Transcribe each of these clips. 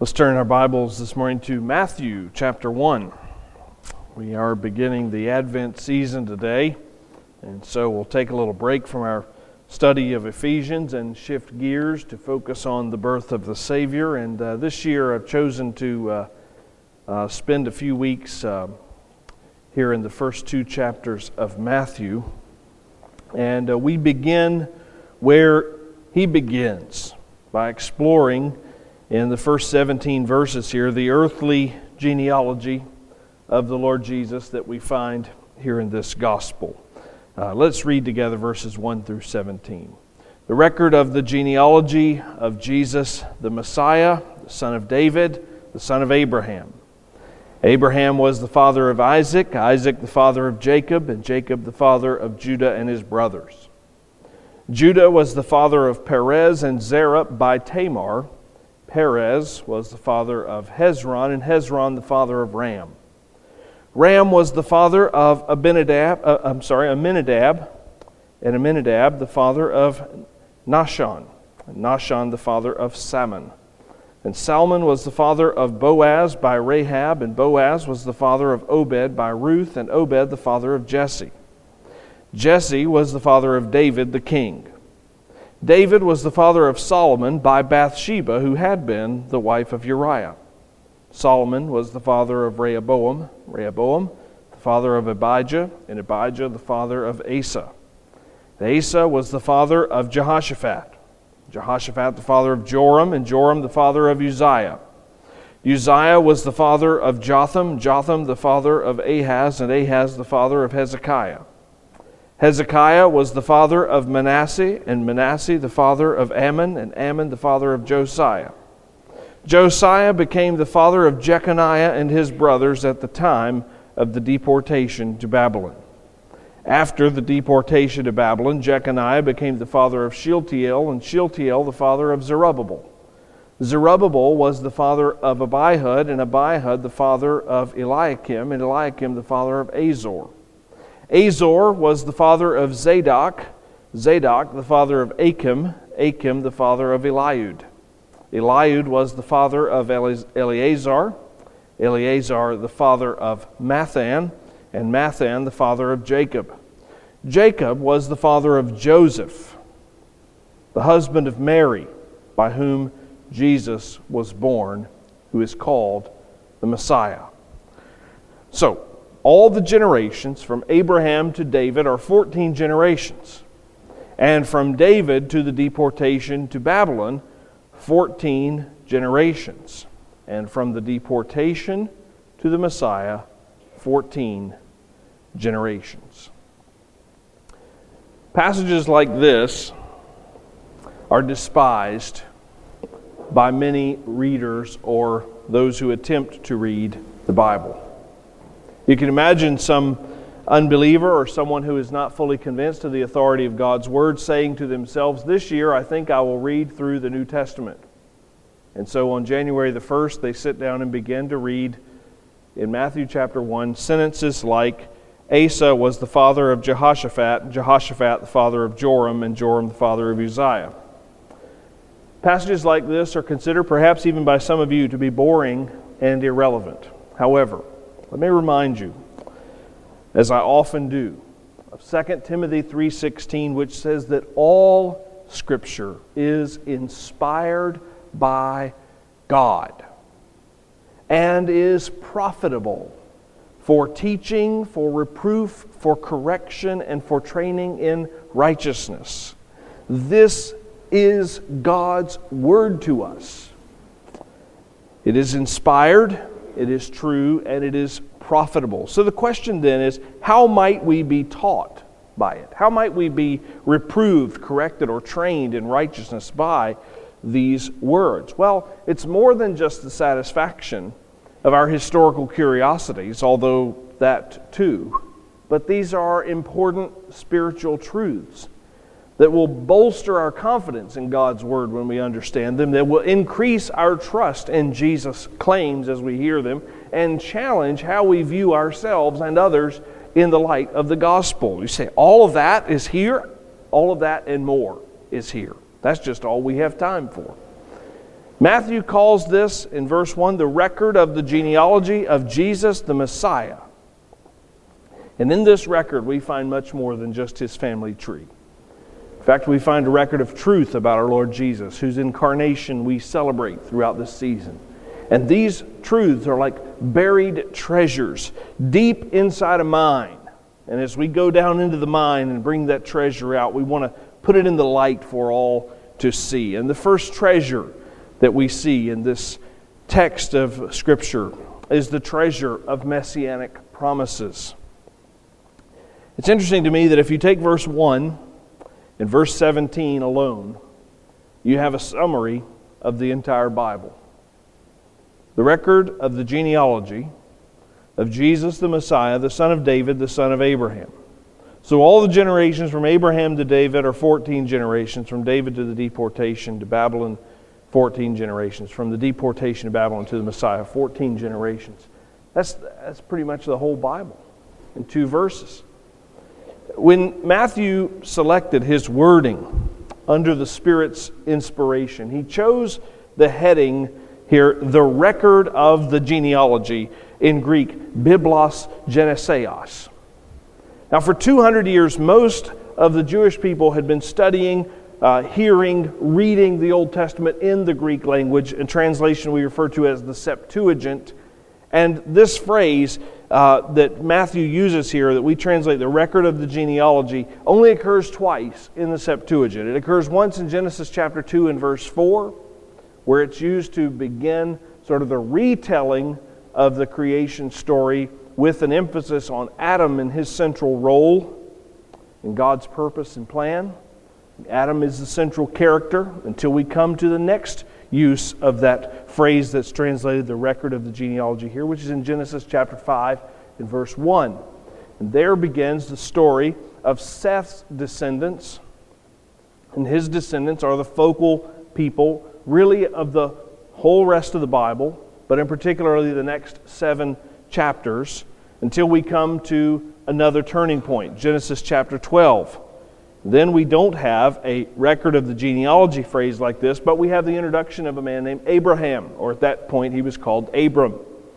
Let's turn our Bibles this morning to Matthew chapter 1. We are beginning the Advent season today, and so we'll take a little break from our study of Ephesians and shift gears to focus on the birth of the Savior. And this year I've chosen to spend a few weeks here in the first two chapters of Matthew. And we begin where he begins, by exploring in the first 17 verses here the earthly genealogy of the Lord Jesus that we find here in this gospel. Let's read together verses 1 through 17. The record of the genealogy of Jesus, the Messiah, the son of David, the son of Abraham. Abraham was the father of Isaac, Isaac the father of Jacob, and Jacob the father of Judah and his brothers. Judah was the father of Perez and Zerah by Tamar. Perez was the father of Hezron, and Hezron the father of Ram. Ram was the father of Aminadab, and Aminadab the father of Nahshon, and Nahshon the father of Salmon. And Salmon was the father of Boaz by Rahab, and Boaz was the father of Obed by Ruth, and Obed the father of Jesse. Jesse was the father of David the king. David was the father of Solomon by Bathsheba, who had been the wife of Uriah. Solomon was the father of Rehoboam, the father of Abijah, and Abijah the father of Asa. Asa was the father of Jehoshaphat, Jehoshaphat the father of Joram, and Joram the father of Uzziah. Uzziah was the father of Jotham, Jotham the father of Ahaz, and Ahaz the father of Hezekiah. Hezekiah was the father of Manasseh, and Manasseh the father of Ammon, and Ammon the father of Josiah. Josiah became the father of Jeconiah and his brothers at the time of the deportation to Babylon. After the deportation to Babylon, Jeconiah became the father of Shealtiel, and Shealtiel the father of Zerubbabel. Zerubbabel was the father of Abihud, and Abihud the father of Eliakim, and Eliakim the father of Azor. Azor was the father of Zadok, Zadok the father of Achim, Achim the father of Eliud. Eliud was the father of Eleazar, Eleazar the father of Mathan, and Mathan the father of Jacob. Jacob was the father of Joseph, the husband of Mary, by whom Jesus was born, who is called the Messiah. So, all the generations from Abraham to David are 14 generations. And from David to the deportation to Babylon, 14 generations. And from the deportation to the Messiah, 14 generations. Passages like this are despised by many readers or those who attempt to read the Bible. You can imagine some unbeliever or someone who is not fully convinced of the authority of God's Word saying to themselves, this year I think I will read through the New Testament. And so on January the 1st, they sit down and begin to read in Matthew chapter 1 sentences like, Asa was the father of Jehoshaphat, Jehoshaphat the father of Joram, and Joram the father of Uzziah. Passages like this are considered, perhaps even by some of you, to be boring and irrelevant. However, let me remind you, as I often do, of 2 Timothy 3:16, which says that all Scripture is inspired by God and is profitable for teaching, for reproof, for correction, and for training in righteousness. This is God's Word to us. It is inspired, it is true, and it is profitable. So the question then is, how might we be taught by it? How might we be reproved, corrected, or trained in righteousness by these words? Well, it's more than just the satisfaction of our historical curiosities, although that too. But these are important spiritual truths that will bolster our confidence in God's Word when we understand them, that will increase our trust in Jesus' claims as we hear them, and challenge how we view ourselves and others in the light of the gospel. You say, all of that is here? All of that and more is here. That's just all we have time for. Matthew calls this, in verse 1, the record of the genealogy of Jesus the Messiah. And in this record, we find much more than just his family tree. In fact, we find a record of truth about our Lord Jesus, whose incarnation we celebrate throughout this season. And these truths are like buried treasures deep inside a mine. And as we go down into the mine and bring that treasure out, we want to put it in the light for all to see. And the first treasure that we see in this text of Scripture is the treasure of messianic promises. It's interesting to me that if you take verse 1 and verse 17 alone, you have a summary of the entire Bible. The record of the genealogy of Jesus the Messiah, the son of David, the son of Abraham. So all the generations from Abraham to David are 14 generations. From David to the deportation to Babylon, 14 generations. From the deportation to Babylon to the Messiah, 14 generations. That's pretty much the whole Bible in 2 verses. When Matthew selected his wording under the Spirit's inspiration, he chose the heading here, the record of the genealogy, in Greek, Biblos Geneseos. Now for 200 years, most of the Jewish people had been studying, hearing, reading the Old Testament in the Greek language, a translation we refer to as the Septuagint. And this phrase that Matthew uses here, that we translate the record of the genealogy, only occurs twice in the Septuagint. It occurs once in Genesis chapter 2 and verse 4, where it's used to begin sort of the retelling of the creation story with an emphasis on Adam and his central role in God's purpose and plan. Adam is the central character until we come to the next use of that phrase that's translated the record of the genealogy here, which is in Genesis chapter 5 and verse 1. And there begins the story of Seth's descendants, and his descendants are the focal people really of the whole rest of the Bible, but in particularly the next 7 chapters, until we come to another turning point, Genesis chapter 12. Then we don't have a record of the genealogy phrase like this, but we have the introduction of a man named Abraham, or at that point he was called Abram.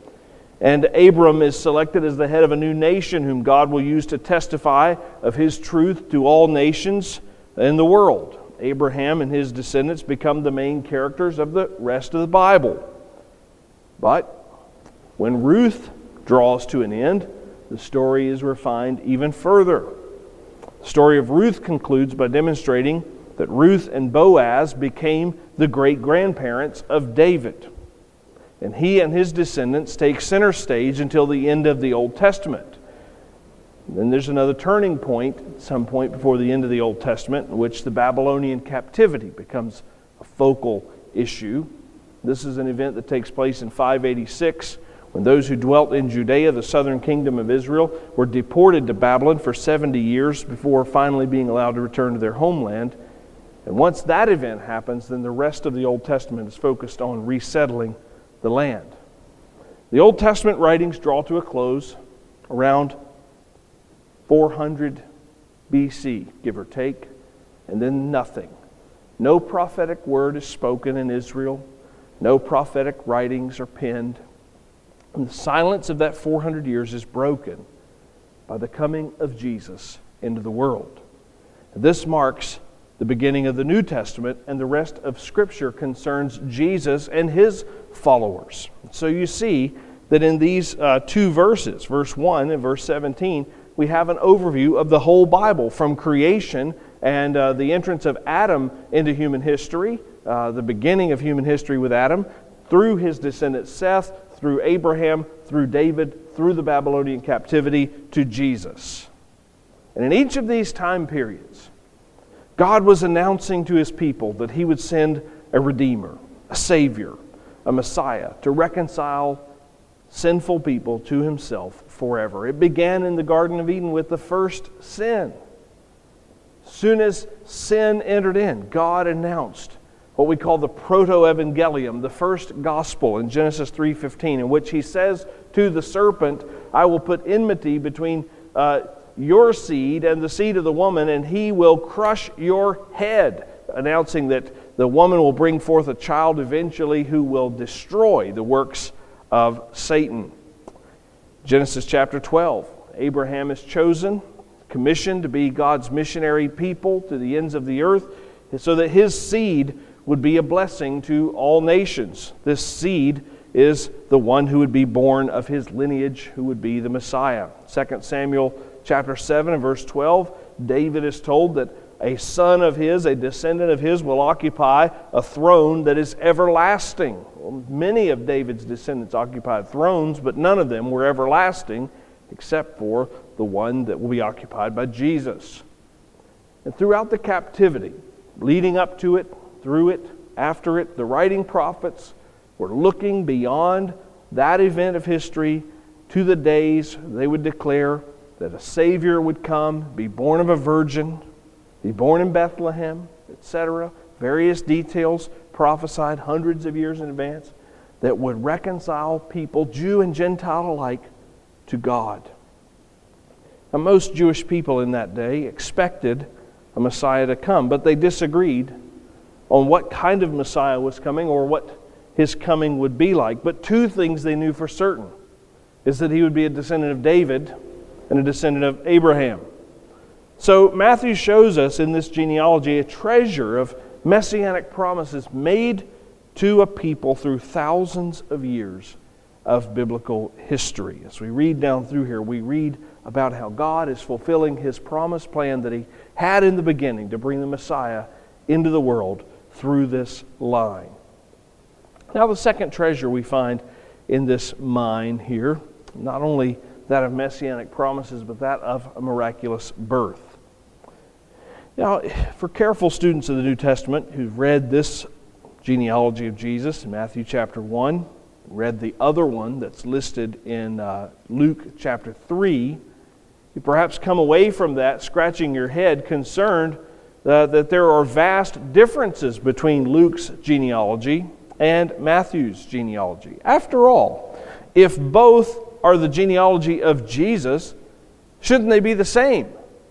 And Abram is selected as the head of a new nation whom God will use to testify of his truth to all nations in the world. Abraham and his descendants become the main characters of the rest of the Bible. But when Ruth draws to an end, the story is refined even further. The story of Ruth concludes by demonstrating that Ruth and Boaz became the great-grandparents of David. And he and his descendants take center stage until the end of the Old Testament. And then there's another turning point, at some point before the end of the Old Testament, in which the Babylonian captivity becomes a focal issue. This is an event that takes place in 586, when those who dwelt in Judea, the southern kingdom of Israel, were deported to Babylon for 70 years before finally being allowed to return to their homeland. And once that event happens, then the rest of the Old Testament is focused on resettling the land. The Old Testament writings draw to a close around 400 BC, give or take, and then nothing. No prophetic word is spoken in Israel. No prophetic writings are penned. And the silence of that 400 years is broken by the coming of Jesus into the world. And this marks the beginning of the New Testament, and the rest of Scripture concerns Jesus and his followers. So you see that in these 2 verses, verse 1 and verse 17, we have an overview of the whole Bible, from creation and the entrance of Adam into human history, the beginning of human history with Adam, through his descendant Seth, through Abraham, through David, through the Babylonian captivity, to Jesus. And in each of these time periods, God was announcing to his people that he would send a Redeemer, a Savior, a Messiah, to reconcile sinful people to himself forever. It began in the Garden of Eden with the first sin. As soon as sin entered in, God announced what we call the proto-evangelium, the first gospel in Genesis 3:15, in which he says to the serpent, I will put enmity between your seed and the seed of the woman, and he will crush your head, announcing that the woman will bring forth a child eventually who will destroy the works of Satan. Genesis chapter 12, Abraham is chosen, commissioned to be God's missionary people to the ends of the earth, so that his seed would be a blessing to all nations. This seed is the one who would be born of his lineage, who would be the Messiah. 2 Samuel chapter 7 and verse 12, David is told that a son of his, a descendant of his, will occupy a throne that is everlasting. Well, many of David's descendants occupied thrones, but none of them were everlasting except for the one that will be occupied by Jesus. And throughout the captivity, leading up to it, through it, after it, the writing prophets were looking beyond that event of history to the days they would declare that a Savior would come, be born of a virgin, be born in Bethlehem, etc. Various details prophesied hundreds of years in advance that would reconcile people, Jew and Gentile alike, to God. Now, most Jewish people in that day expected a Messiah to come, but they disagreed on what kind of Messiah was coming or what his coming would be like. But two things they knew for certain is that he would be a descendant of David and a descendant of Abraham. So Matthew shows us in this genealogy a treasure of messianic promises made to a people through thousands of years of biblical history. As we read down through here, we read about how God is fulfilling his promised plan that he had in the beginning to bring the Messiah into the world through this line. Now, the second treasure we find in this mine here, not only that of messianic promises, but that of a miraculous birth. Now, for careful students of the New Testament who've read this genealogy of Jesus in Matthew chapter 1, read the other one that's listed in Luke chapter 3, you perhaps come away from that scratching your head, concerned that there are vast differences between Luke's genealogy and Matthew's genealogy. After all, if both are the genealogy of Jesus, shouldn't they be the same?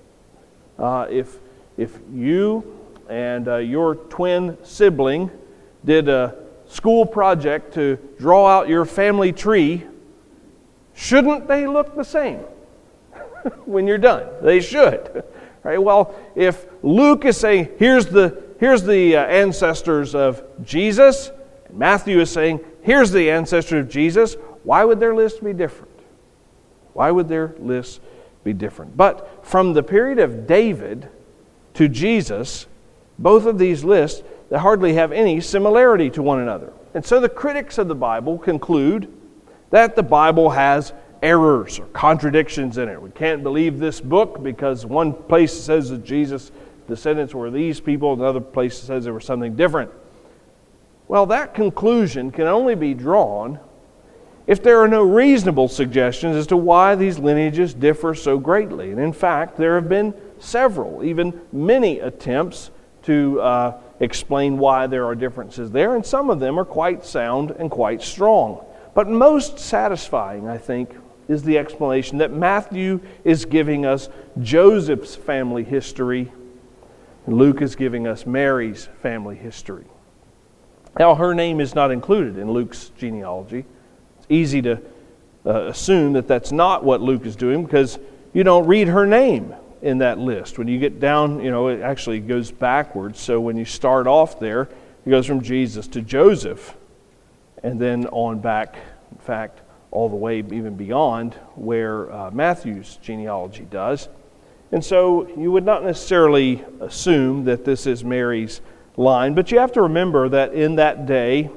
If you and your twin sibling did a school project to draw out your family tree, shouldn't they look the same when you're done? They should. Right? Well, if Luke is saying, here's the ancestors of Jesus, and Matthew is saying, here's the ancestor of Jesus, why would their list be different? Why would their lists be different? But from the period of David to Jesus, both of these lists, they hardly have any similarity to one another. And so the critics of the Bible conclude that the Bible has errors or contradictions in it. We can't believe this book because one place says that Jesus' descendants were these people, another place says there was something different. Well, that conclusion can only be drawn if there are no reasonable suggestions as to why these lineages differ so greatly. And in fact, there have been several, even many attempts to explain why there are differences there, and some of them are quite sound and quite strong. But most satisfying, I think, is the explanation that Matthew is giving us Joseph's family history, and Luke is giving us Mary's family history. Now, her name is not included in Luke's genealogy. It's easy to assume that that's not what Luke is doing because you don't read her name in that list. When you get down, it actually goes backwards. So when you start off there, it goes from Jesus to Joseph and then on back, in fact, all the way even beyond where Matthew's genealogy does. And so you would not necessarily assume that this is Mary's line, but you have to remember that in that day,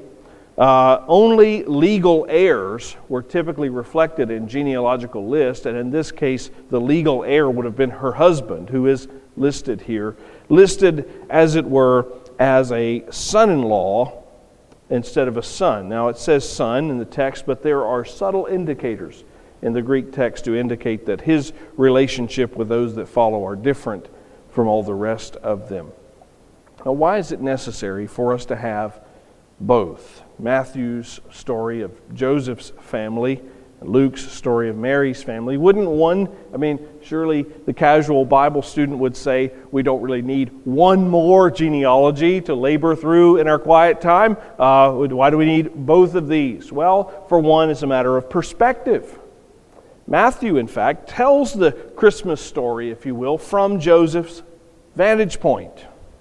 only legal heirs were typically reflected in genealogical lists, and in this case, the legal heir would have been her husband, who is listed here, listed as it were as a son-in-law instead of a son. Now it says son in the text, but there are subtle indicators in the Greek text to indicate that his relationship with those that follow are different from all the rest of them. Now, why is it necessary for us to have both Matthew's story of Joseph's family Luke's story of Mary's family. Surely the casual Bible student would say we don't really need one more genealogy to labor through in our quiet time. Why do we need both of these? Well, for one, it's a matter of perspective. Matthew, in fact, tells the Christmas story, if you will, from Joseph's vantage point.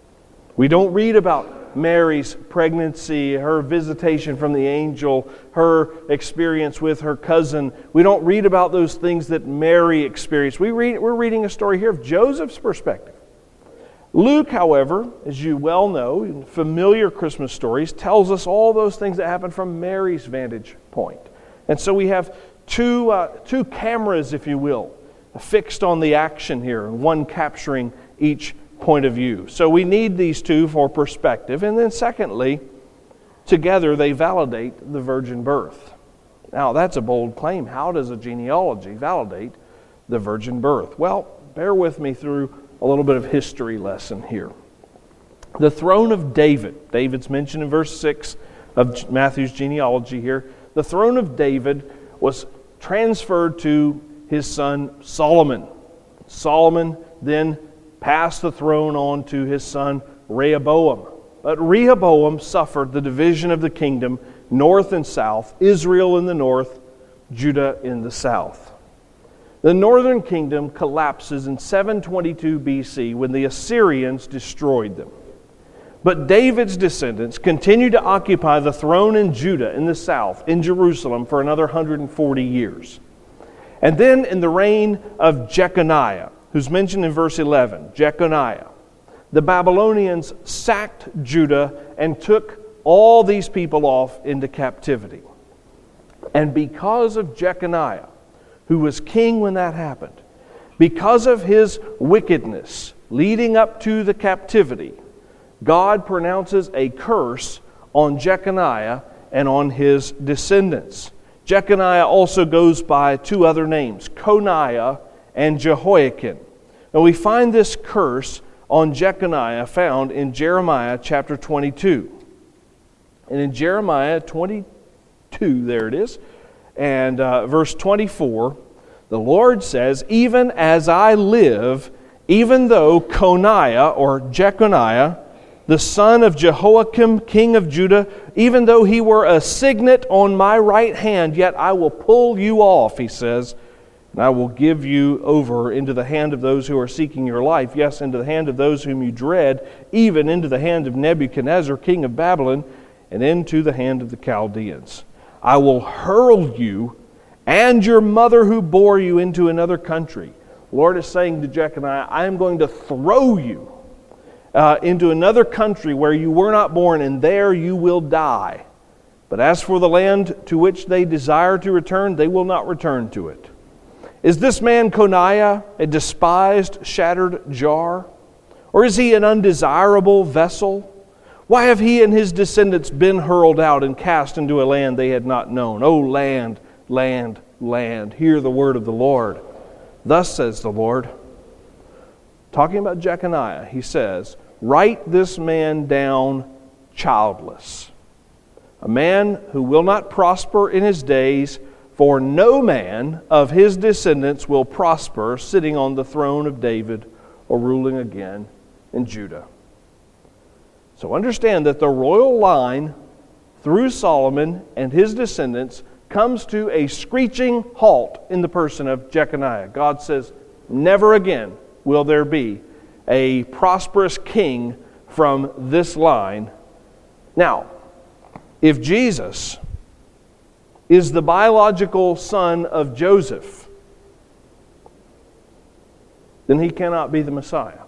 We don't read about Mary's pregnancy, her visitation from the angel, her experience with her cousin. We don't read about those things that Mary experienced. We're reading a story here of Joseph's perspective. Luke, however, as you well know, in familiar Christmas stories, tells us all those things that happen from Mary's vantage point. And so we have two cameras, if you will, fixed on the action here, and one capturing each point of view. So we need these two for perspective. And then secondly, together they validate the virgin birth. Now that's a bold claim. How does a genealogy validate the virgin birth? Well, bear with me through a little bit of history lesson here. The throne of David. David's mentioned in verse 6 of Matthew's genealogy here. The throne of David was transferred to his son Solomon. Solomon then passed the throne on to his son Rehoboam. But Rehoboam suffered the division of the kingdom, north and south, Israel in the north, Judah in the south. The northern kingdom collapses in 722 BC when the Assyrians destroyed them. But David's descendants continued to occupy the throne in Judah in the south, in Jerusalem, for another 140 years. And then in the reign of Jeconiah, who's mentioned in verse 11, Jeconiah, the Babylonians sacked Judah and took all these people off into captivity. And because of Jeconiah, who was king when that happened, because of his wickedness leading up to the captivity, God pronounces a curse on Jeconiah and on his descendants. Jeconiah also goes by two other names, Coniah and Jehoiakim. And we find this curse on Jeconiah found in Jeremiah chapter 22. And in Jeremiah 22, there it is, and verse 24, the Lord says, "Even as I live, even though Coniah or Jeconiah, the son of Jehoiakim, king of Judah, even though he were a signet on my right hand, yet I will pull you off," he says, "and I will give you over into the hand of those who are seeking your life, yes, into the hand of those whom you dread, even into the hand of Nebuchadnezzar, king of Babylon, and into the hand of the Chaldeans. I will hurl you and your mother who bore you into another country." The Lord is saying to Jeconiah, I am going to throw you into another country where you were not born, and there you will die. But as for the land to which they desire to return, they will not return to it. Is this man Coniah a despised, shattered jar? Or is he an undesirable vessel? Why have he and his descendants been hurled out and cast into a land they had not known? O land, land, land, hear the word of the Lord. Thus says the Lord. Talking about Jeconiah, he says, "Write this man down childless, a man who will not prosper in his days, for no man of his descendants will prosper sitting on the throne of David or ruling again in Judah." So understand that the royal line through Solomon and his descendants comes to a screeching halt in the person of Jeconiah. God says, never again will there be a prosperous king from this line. Now, if Jesus is the biological son of Joseph, then he cannot be the Messiah,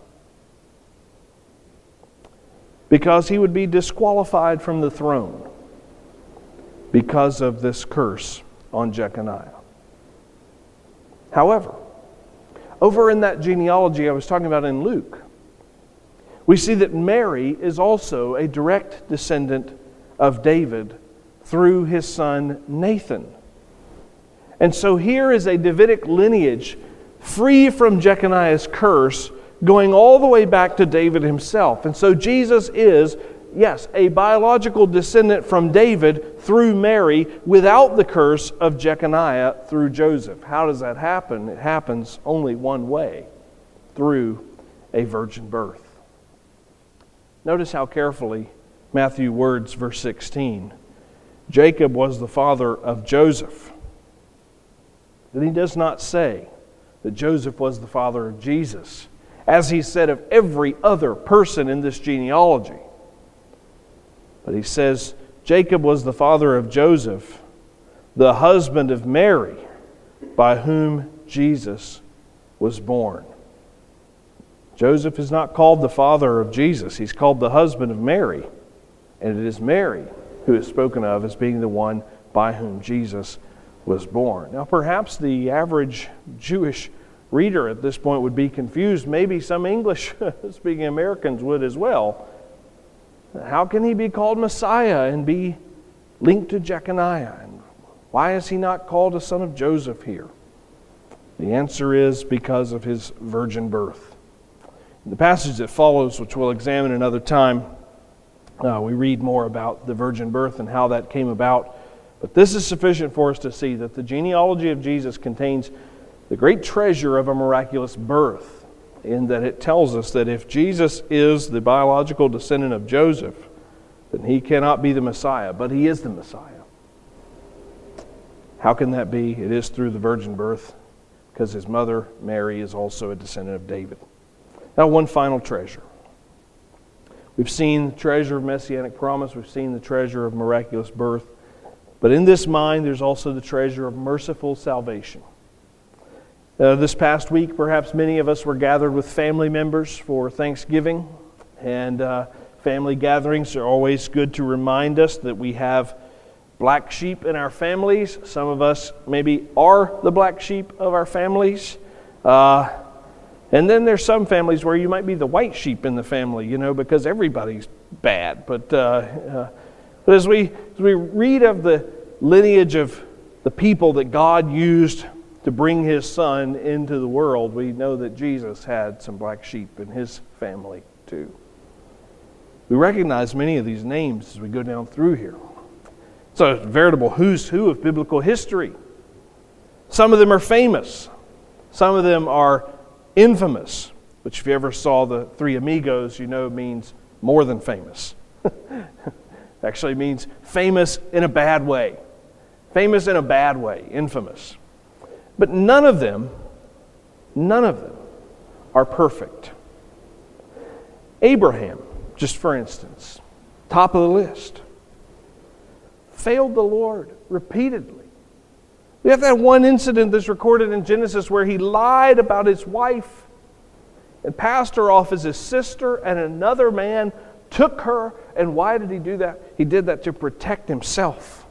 because he would be disqualified from the throne because of this curse on Jeconiah. However, over in that genealogy I was talking about in Luke, we see that Mary is also a direct descendant of David through his son Nathan. And so here is a Davidic lineage free from Jeconiah's curse, going all the way back to David himself. And so Jesus is yes, a biological descendant from David through Mary without the curse of Jeconiah through Joseph. How does that happen? It happens only one way, through a virgin birth. Notice how carefully Matthew words verse 16. Jacob was the father of Joseph. Then he does not say that Joseph was the father of Jesus, as he said of every other person in this genealogy. But he says Jacob was the father of Joseph, the husband of Mary, by whom Jesus was born. Joseph is not called the father of Jesus. He's called the husband of Mary. And it is Mary who is spoken of as being the one by whom Jesus was born. Now, perhaps the average Jewish reader at this point would be confused. Maybe some English-speaking Americans would as well. How can he be called Messiah and be linked to Jeconiah? And why is he not called a son of Joseph here? The answer is because of his virgin birth. In the passage that follows, which we'll examine another time, we read more about the virgin birth and how that came about. But this is sufficient for us to see that the genealogy of Jesus contains the great treasure of a miraculous birth, in that it tells us that if Jesus is the biological descendant of Joseph, then he cannot be the Messiah, but he is the Messiah. How can that be? It is through the virgin birth, because his mother, Mary, is also a descendant of David. Now, one final treasure. We've seen the treasure of messianic promise. We've seen the treasure of miraculous birth. But in this mind, there's also the treasure of merciful salvation. This past week, perhaps many of us were gathered with family members for Thanksgiving. And family gatherings are always good to remind us that we have black sheep in our families. Some of us maybe are the black sheep of our families. And then there's some families where you might be the white sheep in the family, because everybody's bad. But as we read of the lineage of the people that God used to bring His Son into the world, we know that Jesus had some black sheep in His family too. We recognize many of these names as we go down through here. It's a veritable who's who of biblical history. Some of them are famous. Some of them are infamous, which if you ever saw the Three Amigos, means more than famous. Actually means famous in a bad way. Famous in a bad way, infamous. But none of them are perfect. Abraham, just for instance, top of the list, failed the Lord repeatedly. We have that one incident that's recorded in Genesis where he lied about his wife and passed her off as his sister, and another man took her. And why did he do that? He did that to protect himself.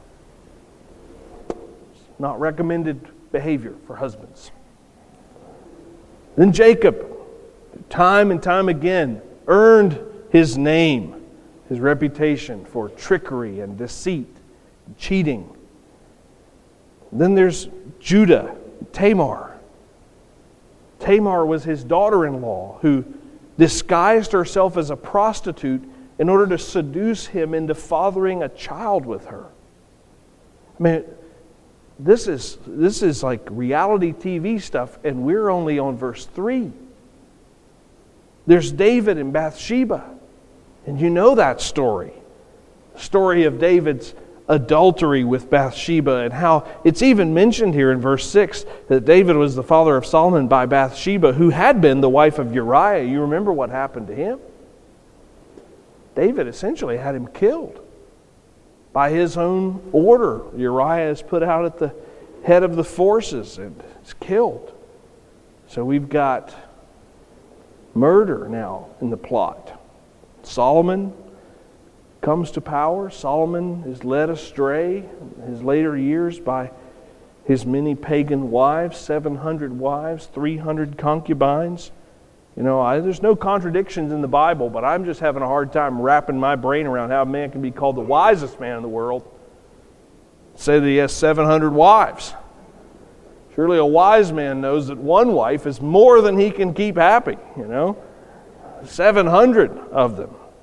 It's not recommended behavior for husbands. Then Jacob, time and time again, earned his name, his reputation for trickery and deceit and cheating. Then there's Judah, Tamar. Tamar was his daughter-in-law who disguised herself as a prostitute in order to seduce him into fathering a child with her. I mean, this is like reality TV stuff, and we're only on verse 3. There's David and Bathsheba, and you know that story. The story of David's adultery with Bathsheba, and how it's even mentioned here in verse 6 that David was the father of Solomon by Bathsheba, who had been the wife of Uriah. You remember what happened to him? David essentially had him killed by his own order. Uriah is put out at the head of the forces and is killed. So we've got murder now in the plot. Solomon comes to power. Solomon is led astray in his later years by his many pagan wives, 700 wives, 300 concubines. There's no contradictions in the Bible, but I'm just having a hard time wrapping my brain around how a man can be called the wisest man in the world. Say that he has 700 wives. Surely a wise man knows that one wife is more than he can keep happy, 700 of them.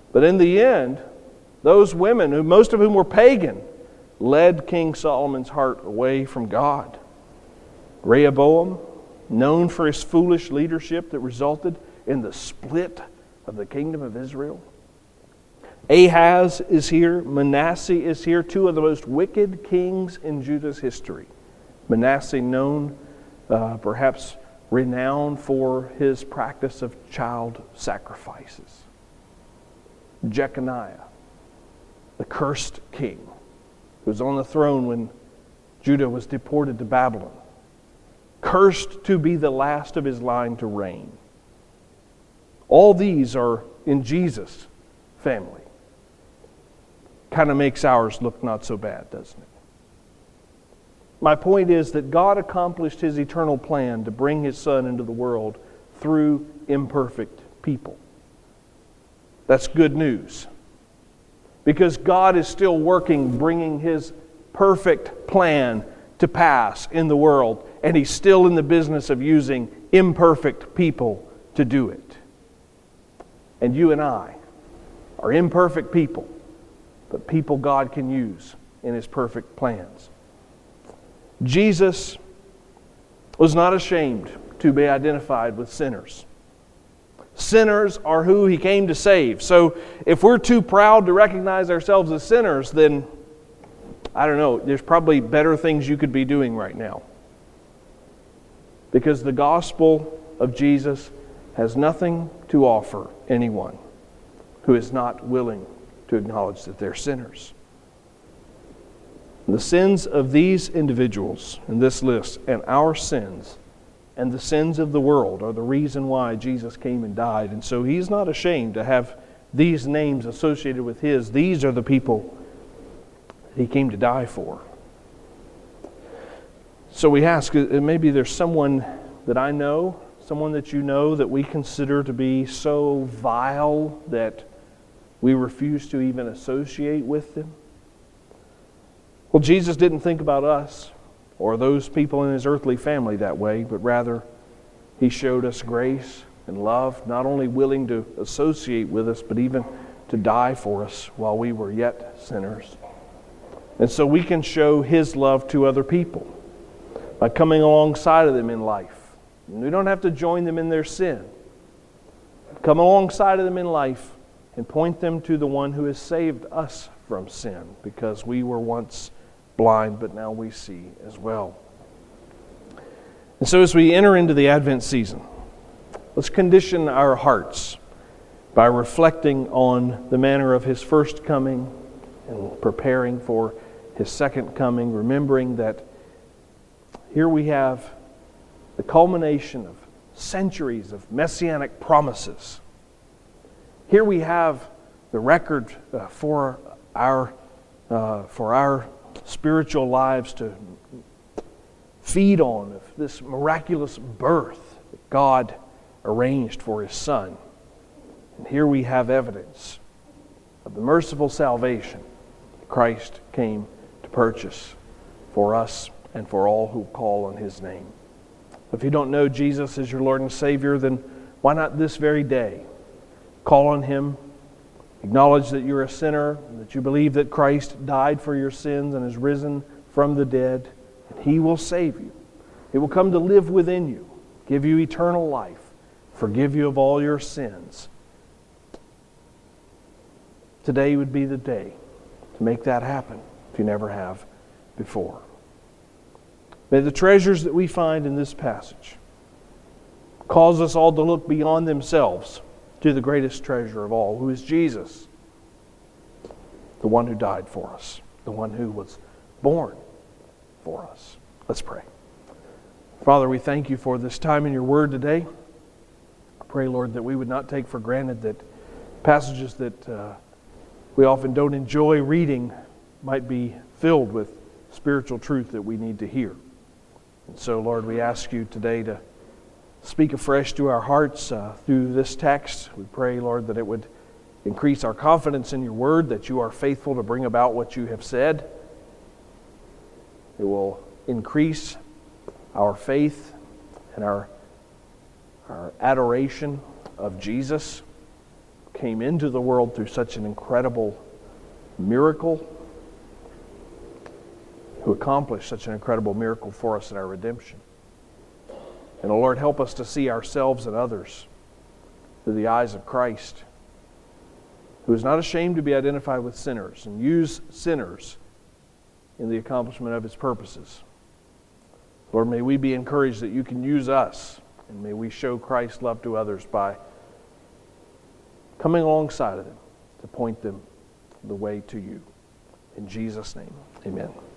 But in the end, those women, who most of whom were pagan, led King Solomon's heart away from God. Rehoboam, known for his foolish leadership that resulted in the split of the kingdom of Israel. Ahaz is here. Manasseh is here. Two of the most wicked kings in Judah's history. Manasseh, known, perhaps renowned for his practice of child sacrifices. Jeconiah, the cursed king, who was on the throne when Judah was deported to Babylon. Cursed to be the last of his line to reign. All these are in Jesus' family. Kind of makes ours look not so bad, doesn't it? My point is that God accomplished His eternal plan to bring His Son into the world through imperfect people. That's good news. Because God is still working, bringing His perfect plan to pass in the world, and He's still in the business of using imperfect people to do it. And you and I are imperfect people, but people God can use in His perfect plans. Jesus was not ashamed to be identified with sinners. Sinners are who He came to save. So if we're too proud to recognize ourselves as sinners, then, I don't know, there's probably better things you could be doing right now. Because the gospel of Jesus has nothing to offer anyone who is not willing to acknowledge that they're sinners. The sins of these individuals in this list and our sins and the sins of the world are the reason why Jesus came and died. And so He's not ashamed to have these names associated with His. These are the people He came to die for. So we ask, maybe there's someone that I know, someone that you know that we consider to be so vile that we refuse to even associate with them. Well, Jesus didn't think about us or those people in His earthly family that way, but rather He showed us grace and love, not only willing to associate with us, but even to die for us while we were yet sinners. And so we can show His love to other people by coming alongside of them in life. And we don't have to join them in their sin. Come alongside of them in life and point them to the one who has saved us from sin, because we were once blind, but now we see as well. And so as we enter into the Advent season, let's condition our hearts by reflecting on the manner of His first coming and preparing for His second coming, remembering that here we have the culmination of centuries of messianic promises. Here we have the record for our spiritual lives to feed on, of this miraculous birth that God arranged for His Son. And here we have evidence of the merciful salvation Christ came to purchase for us and for all who call on His name. If you don't know Jesus as your Lord and Savior, then why not this very day call on Him, acknowledge that you're a sinner, that you believe that Christ died for your sins and is risen from the dead, and He will save you. He will come to live within you, give you eternal life, forgive you of all your sins. Today would be the day to make that happen if you never have before. May the treasures that we find in this passage cause us all to look beyond themselves to the greatest treasure of all, who is Jesus, the one who died for us, the one who was born for us. Let's pray. Father, we thank You for this time in Your Word today. I pray, Lord, that we would not take for granted that passages that we often don't enjoy reading might be filled with spiritual truth that we need to hear. And so, Lord, we ask You today to speak afresh to our hearts through this text. We pray, Lord, that it would increase our confidence in Your Word, that You are faithful to bring about what You have said. It will increase our faith and our adoration of Jesus, came into the world through such an incredible miracle, who accomplished such an incredible miracle for us in our redemption. And, oh Lord, help us to see ourselves and others through the eyes of Christ, who is not ashamed to be identified with sinners and use sinners in the accomplishment of His purposes. Lord, may we be encouraged that You can use us, and may we show Christ's love to others by coming alongside of them to point them the way to You. In Jesus' name, amen.